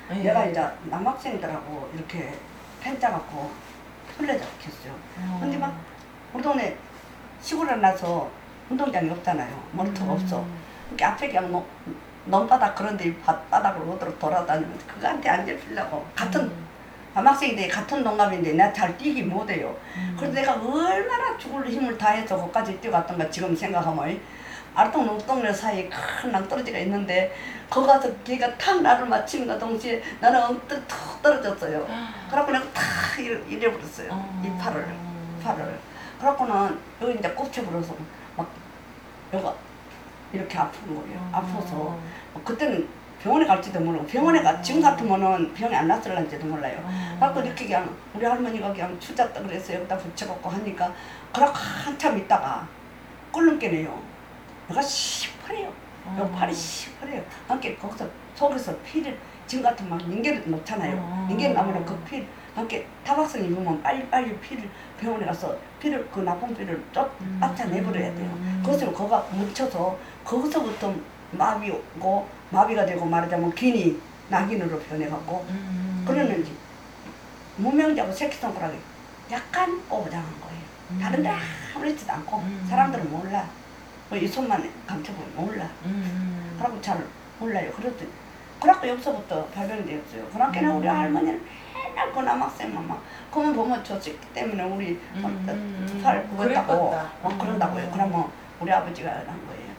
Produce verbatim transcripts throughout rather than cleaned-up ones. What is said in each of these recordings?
예. 내가 이제 남학생들하고 이렇게 펜 짜갖고 술래잡혔어요. 어. 근데 막 우리 동네 시골에 나서 운동장이 없잖아요. 모니터가 음. 없어. 이렇게 앞에 그냥 뭐 논바닥 그런 데 밭바닥으로 오도록 돌아다니면서 그거한테 앉아주려고 같은 음. 남학생인데 같은 동갑인데 내가 잘 뛰기 못해요. 음. 그래서 내가 얼마나 죽을 힘을 다해서 거기까지 뛰어갔던가 지금 생각하면 아르동 농동네 사이에 큰 낭떠러지가 있는데 거기 가서 걔가 탁 나를 맞히는가 동시에 나는 엉뚱 툭 떨어졌어요. 그래갖고 내가 탁 이래, 이래버렸어요. 어. 이 팔을 팔을 그래갖고는 여기 이제 꼽혀버려서 막 여기가 이렇게 아픈 거예요. 어. 아파서 그때는 병원에 갈지도 모르고 병원에 가 지금 같으면은 병이 안 났을런지도 몰라요. 어. 그래갖고 이렇게 그냥 우리 할머니가 그냥 추잡다 그래서 여기다 붙여갖고 하니까 그렇게 한참 있다가 끓는 게네요. 내가 시퍼래요. 요 팔이 시퍼래요. 함께 거기서 속에서 피를 지금 같으면 막 닌게를 놓잖아요. 어. 닌게 나면 그 피, 함께 타박성 입으면 빨리빨리 피를 병원에 가서 피를 그 나쁜 피를 쫓 쫓아내버려야 돼요. 그것을 거가 묻혀서 거기서부터 마비 오고 마비가 되고 말하자면 기니 낙인으로 변해갖고 음. 그러는지 무명자고 새끼손가락이 약간 오버당한 거예요. 다른 데 아무렇지도 않고 음. 사람들은 몰라. 뭐 이 손만 감춰보면 몰라. 음. 그러고 잘 몰라요. 그랬더니 그래갖고 여기서부터 발견이 되었어요. 그렇게는 음. 우리 할머니는 맨날 그 남학생만 막 그만 보면 저 새끼 때문에 우리 음. 팔 구겼다고 그랬겠다. 막 그런다고요. 음. 그러면 우리 아버지가 한 거예요.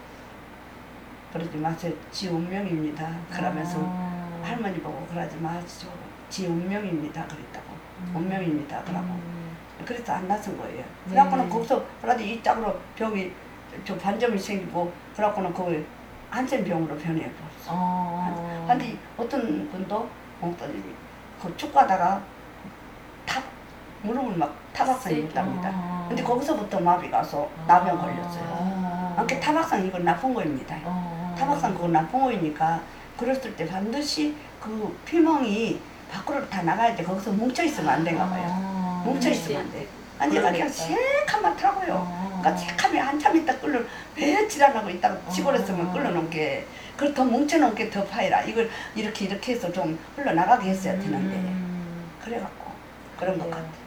그러지 마세요. 지 운명입니다. 그러면서 어. 할머니 보고 그러지 마시죠. 지 운명입니다. 그랬다고. 음. 운명입니다. 그러고 음. 그래서 안 나선 거예요. 네. 그래갖고는 거기서 그래도 이 짝으로 병이 저 반점이 생기고 그래갖고는 거기 한센병으로 변해버렸어. 어. 근데 어떤 분도 어떤 그 축구하다가 탑 무릎을 막 타박상이 있답니다. 어. 근데 거기서부터 마비 가서 나병 걸렸어요. 어. 아까 타박상 이건 나쁜 거입니다. 어. 타박상 그건 나쁜 거이니까 그랬을 때 반드시 그 피멍이 밖으로 다 나가야지 거기서 뭉쳐 있으면 안 된가 봐요. 어. 뭉쳐 있으면 안 돼. 아니 얘가 그냥 새카맣더라고요. 어. 그러니까 새카매 한참 있다 끓여 며칠 안 하고 있다가 시골에서만 어. 끓여놓은 게 그걸 더 뭉쳐놓은 게 더 파이라 이걸 이렇게 이렇게 해서 좀 흘러나가게 했어야 되는데 음. 그래갖고 그런 것 그래요. 같아.